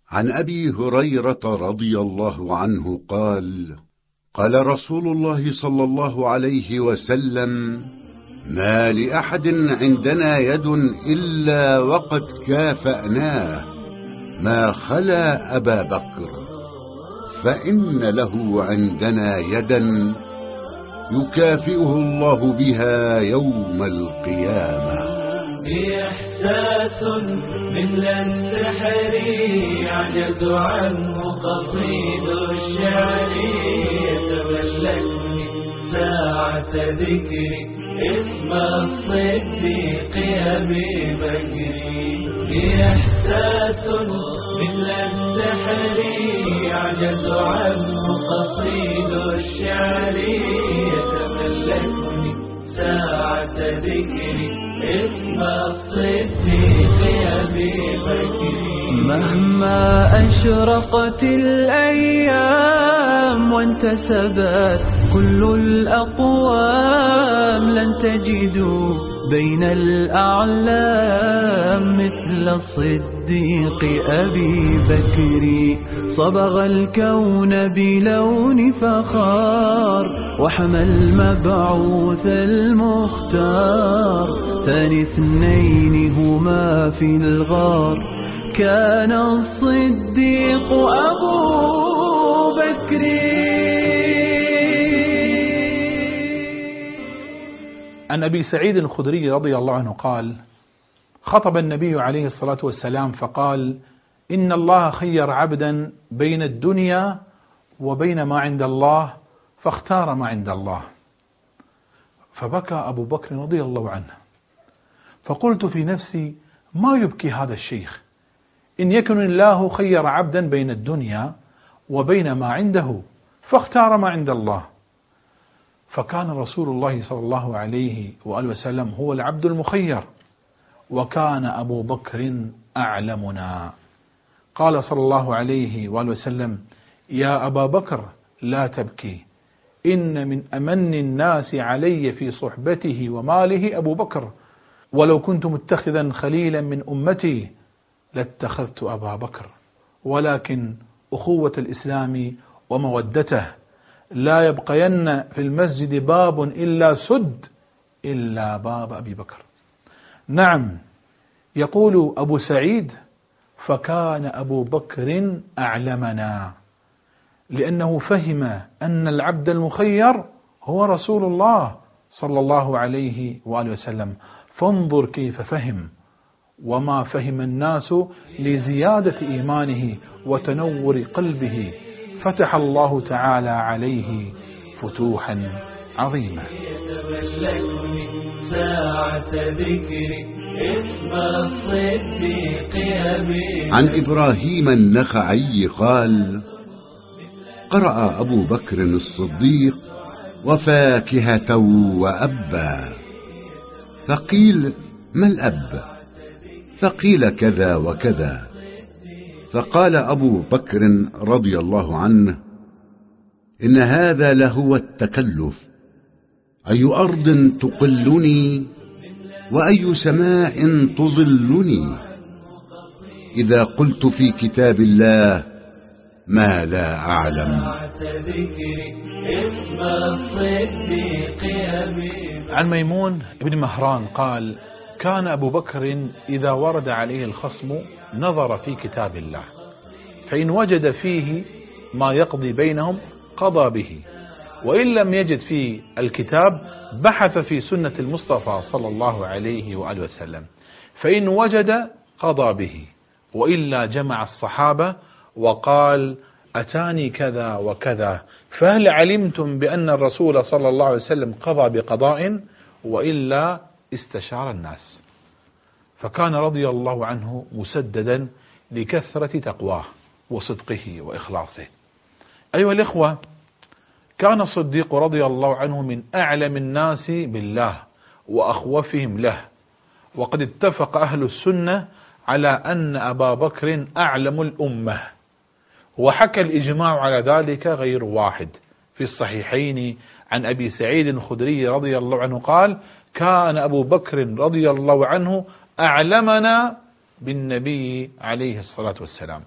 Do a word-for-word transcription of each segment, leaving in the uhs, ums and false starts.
عن أبي هريرة رضي الله عنه قال: قال رسول الله صلى الله عليه وسلم: ما لأحد عندنا يد إلا وقد كافأناه ما خلا أبا بكر، فإن له عندنا يدا يكافئه الله بها يوم القيامة. إحساس مثل السحر يعجز عنه قصيد الشعر، يتملكني ساعة ذكري اسم الصديق أبي بكر. إحساس مثل السحر يعجز عنه قصيد الشعر، يتملكني ساعة ذكري اسم الصديق أبي بكر. مهما أشرقت الأيام وانتسبت كل الأقوام، لن تجدوا بين الأعلام مثل الصديق أبي بكر. صبغ الكون بلون فخار وحمى المبعوث المختار، ثاني اثنين هما في الغار كان الصديق أبو بكر. عن أبي سعيد الخدري رضي الله عنه قال: خطب النبي عليه الصلاة والسلام فقال: إن الله خير عبدا بين الدنيا وبين ما عند الله فاختار ما عند الله. فبكى أبو بكر رضي الله عنه، فقلت في نفسي: ما يبكي هذا الشيخ؟ إن يكن الله خير عبدا بين الدنيا وبين ما عنده فاختار ما عند الله. فكان رسول الله صلى الله عليه وآله وسلم هو العبد المخير، وكان أبو بكر أعلمنا. قال صلى الله عليه وآله وسلم: يا أبا بكر لا تبكي، إن من أمن الناس علي في صحبته وماله أبو بكر، ولو كنت متخذا خليلا من أمتي لاتخذت أبا بكر، ولكن أخوة الإسلام ومودته لا يبقين في المسجد باب إلا سد إلا باب أبي بكر. نعم، يقول أبو سعيد: فكان أبو بكر أعلمنا، لأنه فهم أن العبد المخير هو رسول الله صلى الله عليه وآله وسلم. فانظر كيف فهم، وما فهم الناس لزيادة إيمانه وتنور قلبه فتح الله تعالى عليه فتوحا عظيمة. عن إبراهيم النخعي قال: قرأ أبو بكر الصديق: وفاكهة وأبا، فقيل: ما الأب؟ فقيل: كذا وكذا. فقال أبو بكر رضي الله عنه: إن هذا لهو التكلف، أي أرض تقلني وأي سماء تظلني، إذا قلت في كتاب الله ما لا أعلم. عن ميمون بن مهران قال: كان أبو بكر إذا ورد عليه الخصم نظر في كتاب الله، فإن وجد فيه ما يقضي بينهم قضى به، وإن لم يجد في الكتاب بحث في سنة المصطفى صلى الله عليه وآله وسلم، فإن وجد قضى به، وإلا جمع الصحابة وقال: أتاني كذا وكذا، فهل علمتم بأن الرسول صلى الله عليه وسلم قضى بقضاء؟ وإلا استشار الناس. فكان رضي الله عنه مسددا لكثرة تقواه وصدقه وإخلاصه. أيها الإخوة، كان الصديق رضي الله عنه من أعلم الناس بالله وأخوفهم له، وقد اتفق أهل السنة على أن أبا بكر أعلم الأمة، وحكى الإجماع على ذلك غير واحد. في الصحيحين عن أبي سعيد الخدري رضي الله عنه قال: كان أبو بكر رضي الله عنه أعلمنا بالنبي عليه الصلاة والسلام.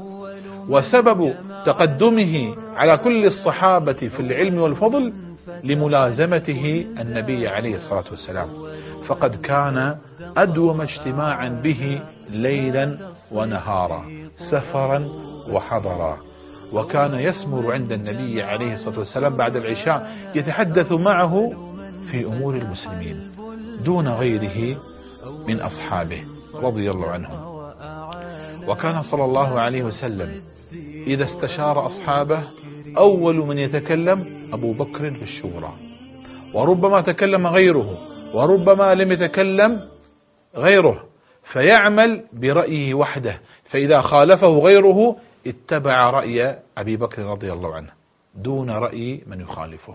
وسبب تقدمه على كل الصحابة في العلم والفضل لملازمته النبي عليه الصلاة والسلام، فقد كان أدوم اجتماعا به ليلا ونهارا، سفرا وحضرا، وكان يسمر عند النبي عليه الصلاة والسلام بعد العشاء يتحدث معه في أمور المسلمين دون غيره من أصحابه رضي الله عنهم. وكان صلى الله عليه وسلم إذا استشار أصحابه أول من يتكلم أبو بكر في الشورى، وربما تكلم غيره وربما لم يتكلم غيره، فيعمل برأيه وحده، فإذا خالفه غيره اتبع رأي أبي بكر رضي الله عنه دون رأي من يخالفه.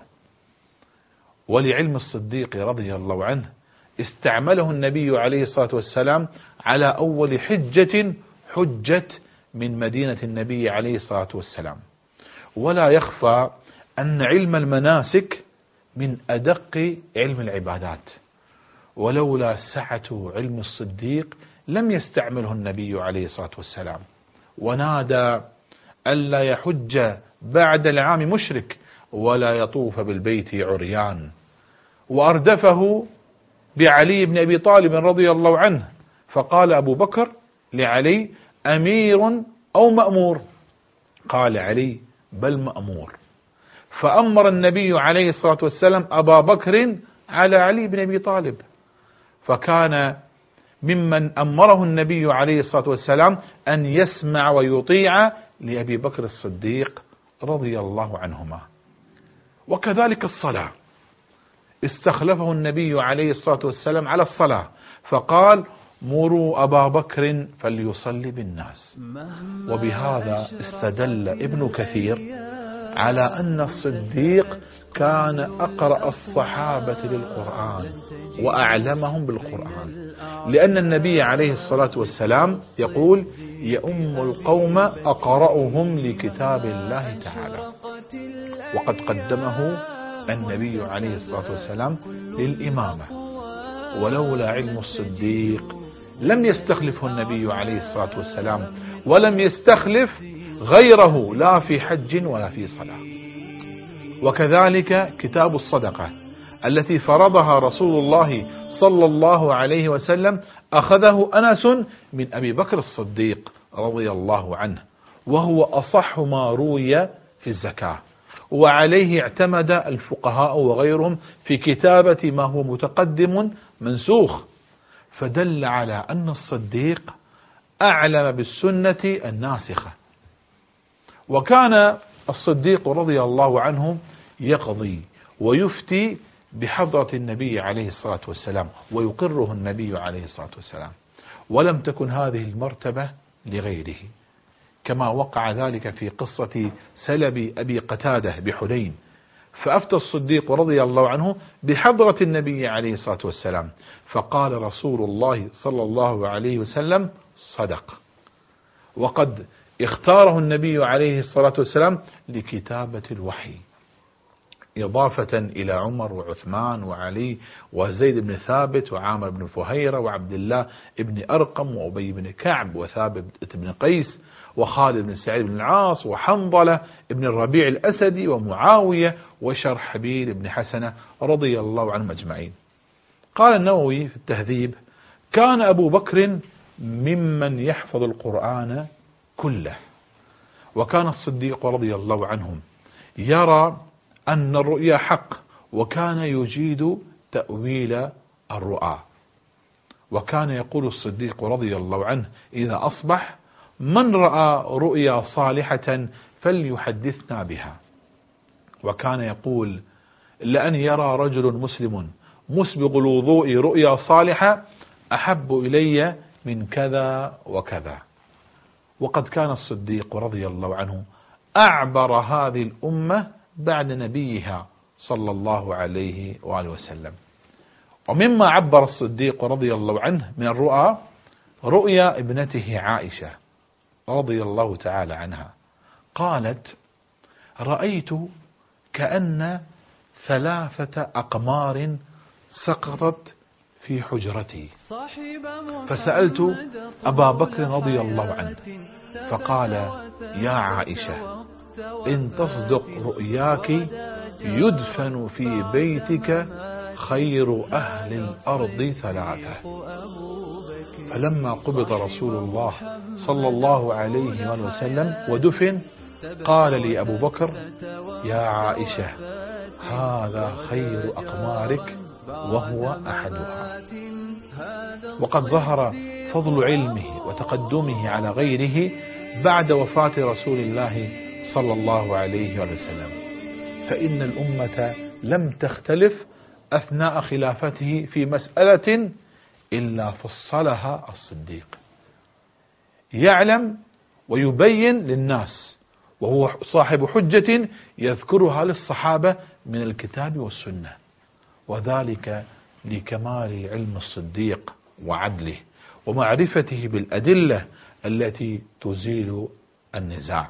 ولعلم الصديق رضي الله عنه استعمله النبي عليه الصلاة والسلام على أول حجة حجت من مدينة النبي عليه الصلاة والسلام. ولا يخفى أن علم المناسك من أدق علم العبادات، ولولا سعة علم الصديق لم يستعمله النبي عليه الصلاة والسلام، ونادى ألا يحج بعد العام مشرك ولا يطوف بالبيت عريان، وأردفه بعلي بن أبي طالب رضي الله عنه، فقال أبو بكر لعلي أمير أو مأمور؟ قال علي بل مأمور، فأمر النبي عليه الصلاة والسلام أبا بكر على علي بن أبي طالب، فكان ممن أمره النبي عليه الصلاة والسلام أن يسمع ويطيع لأبي بكر الصديق رضي الله عنهما. وكذلك الصلاة، استخلفه النبي عليه الصلاة والسلام على الصلاة فقال مروا أبا بكر فليصلي بالناس. وبهذا استدل ابن كثير على أن الصديق كان أقرأ الصحابة للقرآن وأعلمهم بالقرآن، لأن النبي عليه الصلاة والسلام يقول يؤم القوم أقرأهم لكتاب الله تعالى، وقد قدمه النبي عليه الصلاة والسلام للإمامة. ولولا علم الصديق لم يستخلفه النبي عليه الصلاة والسلام، ولم يستخلف غيره لا في حج ولا في صلاة. وكذلك كتاب الصدقة التي فرضها رسول الله صلى الله عليه وسلم أخذه أنس من أبي بكر الصديق رضي الله عنه، وهو أصح ما روي في الزكاة، وعليه اعتمد الفقهاء وغيرهم في كتابة ما هو متقدم منسوخ، فدل على أن الصديق أعلم بالسنة الناسخة. وكان الصديق رضي الله عنه يقضي ويفتي بحضرة النبي عليه الصلاة والسلام ويقره النبي عليه الصلاة والسلام، ولم تكن هذه المرتبة لغيره، كما وقع ذلك في قصة سلب أبي قتادة بحنين، فأفتى الصديق رضي الله عنه بحضرة النبي عليه الصلاة والسلام، فقال رسول الله صلى الله عليه وسلم صدق، وقد اختاره النبي عليه الصلاة والسلام لكتابة الوحي، إضافة إلى عمر وعثمان وعلي وزيد بن ثابت وعامر بن فهيرة وعبد الله بن أرقم وأبي بن كعب وثابت بن قيس وخالد بن سعيد بن العاص وحنظلة بن الربيع الأسدي ومعاوية وشرحبيل بن حسنة رضي الله عنهم أجمعين. قال النووي في التهذيب كان أبو بكر ممن يحفظ القرآن كله، وكان الصديق رضي الله عنه يرى أن الرؤيا حق، وكان يجيد تأويل الرؤى، وكان يقول الصديق رضي الله عنه إذا أصبح من رأى رؤيا صالحة فليحدثنا بها، وكان يقول لأن يرى رجل مسلم مسبغ الوضوء رؤيا صالحة أحب إلي من كذا وكذا. وقد كان الصديق رضي الله عنه أعبر هذه الأمة بعد نبيها صلى الله عليه وآله وسلم. ومما عبر الصديق رضي الله عنه من الرؤى رؤيا ابنته عائشة رضي الله تعالى عنها، قالت رأيت كأن ثلاثة أقمار سقطت في حجرتي، فسألت أبا بكر رضي الله عنه فقال: يا عائشة، إن تصدق رؤياك يدفن في بيتك خير أهل الأرض ثلاثة. فلما قبض رسول الله صلى الله عليه وسلم ودفن قال لي أبو بكر: يا عائشة، هذا خير أقمارك وهو أحدها. وقد ظهر فضل علمه وتقدمه على غيره بعد وفاة رسول الله صلى الله عليه وسلم، فإن الأمة لم تختلف أثناء خلافته في مسألة إلا فصلها الصديق، يعلم ويبين للناس، وهو صاحب حجة يذكرها للصحابة من الكتاب والسنة، وذلك لكمال علم الصديق وعدله ومعرفته بالأدلة التي تزيل النزاع.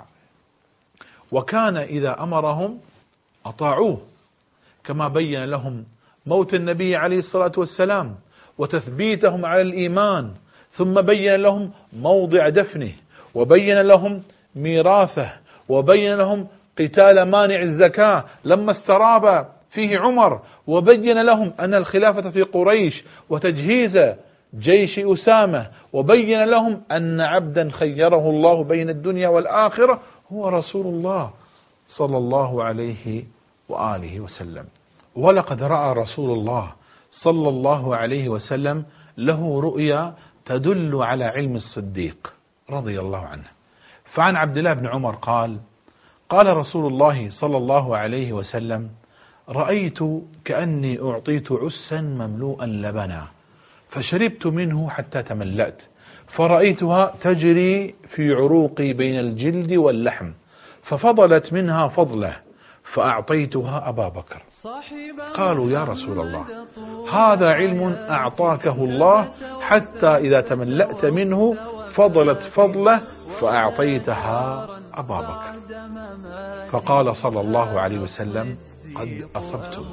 وكان إذا أمرهم أطاعوه، كما بين لهم موت النبي عليه الصلاة والسلام وتثبيتهم على الإيمان، ثم بين لهم موضع دفنه، وبين لهم ميراثه، وبين لهم قتال مانع الزكاة لما استراب فيه عمر، وبين لهم أن الخلافة في قريش وتجهيز جيش أسامة، وبين لهم أن عبدا خيره الله بين الدنيا والآخرة هو رسول الله صلى الله عليه وآله وسلم. ولقد رأى رسول الله صلى الله عليه وسلم له رؤيا تدل على علم الصديق رضي الله عنه. فعن عبد الله بن عمر قال: قال رسول الله صلى الله عليه وسلم: رأيت كأني أعطيت عسا مملوءا لبنا، فشربت منه حتى تملأت، فرأيتها تجري في عروقي بين الجلد واللحم، ففضلت منها فضله، فأعطيتها أبا بكر. قالوا: يا رسول الله، هذا علم أعطاكه الله حتى إذا تملأت منه فضلت فضله فأعطيتها أبا بكر. فقال صلى الله عليه وسلم: قد أصبتم.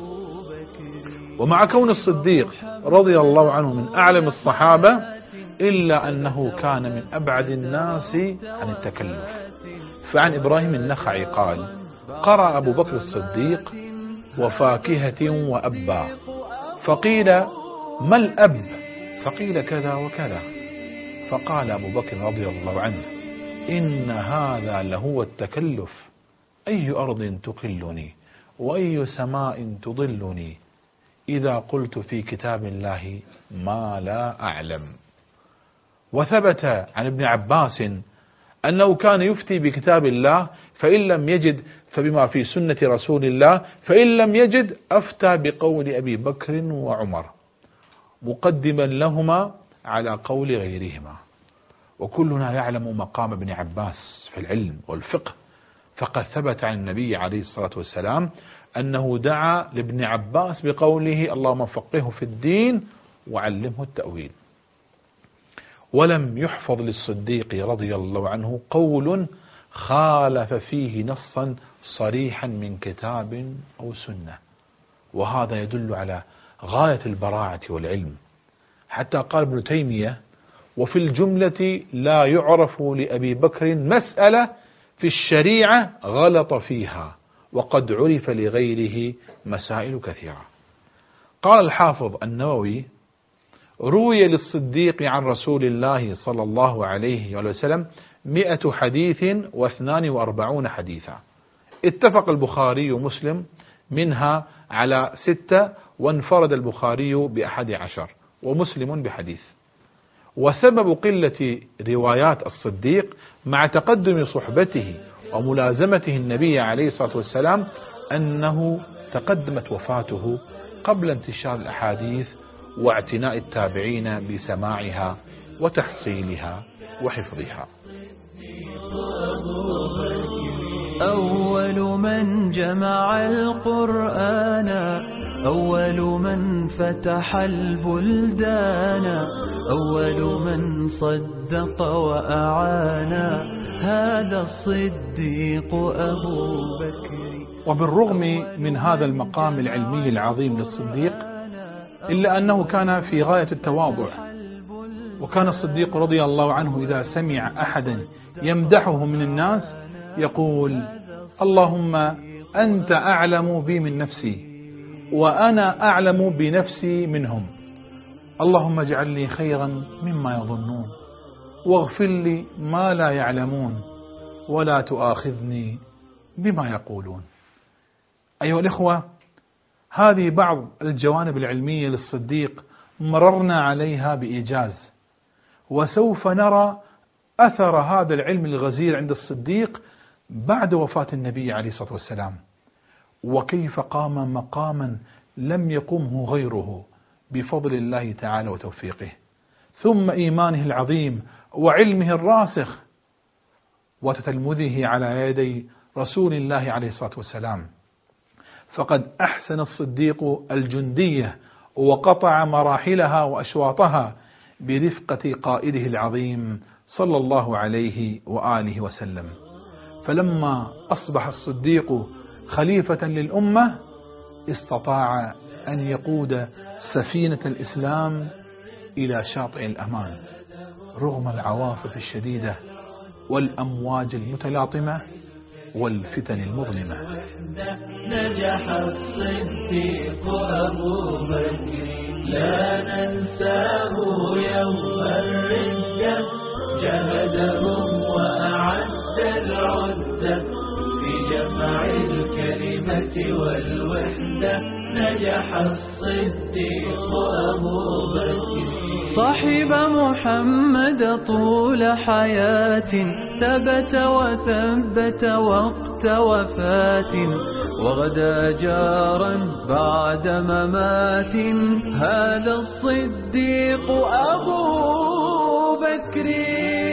ومع كون الصديق رضي الله عنه من أعلم الصحابة، إلا أنه كان من أبعد الناس عن التكلف. فعن إبراهيم النخعي قال: قرأ أبو بكر الصديق: وفاكهة وأبا، فقيل: ما الأب؟ فقيل: كذا وكذا. فقال أبو بكر رضي الله عنه: إن هذا لهو التكلف، أي أرض تقلني وأي سماء تضلني إذا قلت في كتاب الله ما لا أعلم. وثبت عن ابن عباس أنه كان يفتي بكتاب الله، فإن لم يجد فبما في سنة رسول الله، فإن لم يجد أفتى بقول أبي بكر وعمر، مقدما لهما على قول غيرهما. وكلنا يعلم مقام ابن عباس في العلم والفقه، فقد ثبت عن النبي عليه الصلاة والسلام أنه دعا لابن عباس بقوله: اللهم فقهه في الدين وعلمه التأويل. ولم يحفظ للصديق رضي الله عنه قول خالف فيه نصا صريحا من كتاب أو سنة، وهذا يدل على غاية البراعة والعلم. حتى قال ابن تيمية: وفي الجملة لا يعرف لأبي بكر مسألة في الشريعة غلط فيها، وقد عرف لغيره مسائل كثيرة. قال الحافظ النووي: روي للصديق عن رسول الله صلى الله عليه وسلم مئة حديث واثنان وأربعون حديثا، اتفق البخاري ومسلم منها على ستة، وانفرد البخاري بأحد عشر ومسلم بحديث. وسبب قلة روايات الصديق مع تقدم صحبته وملازمته النبي عليه الصلاة والسلام أنه تقدمت وفاته قبل انتشار الأحاديث واعتناء التابعين بسماعها وتحصيلها وحفظها. أول من جمع القرآن، أول من فتح البلدان، أول من صدق وأعان، هذا الصديق أبو بكر. وبالرغم من هذا المقام العلمي العظيم للصديق، إلا أنه كان في غاية التواضع وكان الصديق رضي الله عنه إذا سمع أحدا يمدحه من الناس يقول: اللهم أنت أعلم بي من نفسي وأنا أعلم بنفسي منهم، اللهم اجعل لي خيرا مما يظنون واغفر لي ما لا يعلمون ولا تؤاخذني بما يقولون. أيها الإخوة، هذه بعض الجوانب العلمية للصديق مررنا عليها بإيجاز، وسوف نرى أثر هذا العلم الغزير عند الصديق بعد وفاة النبي عليه الصلاة والسلام، وكيف قام مقاما لم يقمه غيره بفضل الله تعالى وتوفيقه، ثم إيمانه العظيم وعلمه الراسخ وتتلمذه على يدي رسول الله عليه الصلاة والسلام. فقد أحسن الصديق الجندية وقطع مراحلها وأشواطها برفقة قائده العظيم صلى الله عليه وآله وسلم. فلما أصبح الصديق خليفة للأمة استطاع أن يقود سفينة الإسلام إلى شاطئ الأمان رغم العواصف الشديدة والأمواج المتلاطمة والفتن المظلمة. نجح الصديق أبو بكر لا ننساه يوم الردة، جهدهم وأعد العدة في جمع الكلمة والوحدة. نجح الصديق أبو بكر صاحب محمد طول حياة، ثبت وثبت وقت وفاة، وغدا جارا بعد ممات. هذا الصديق أبو بكر.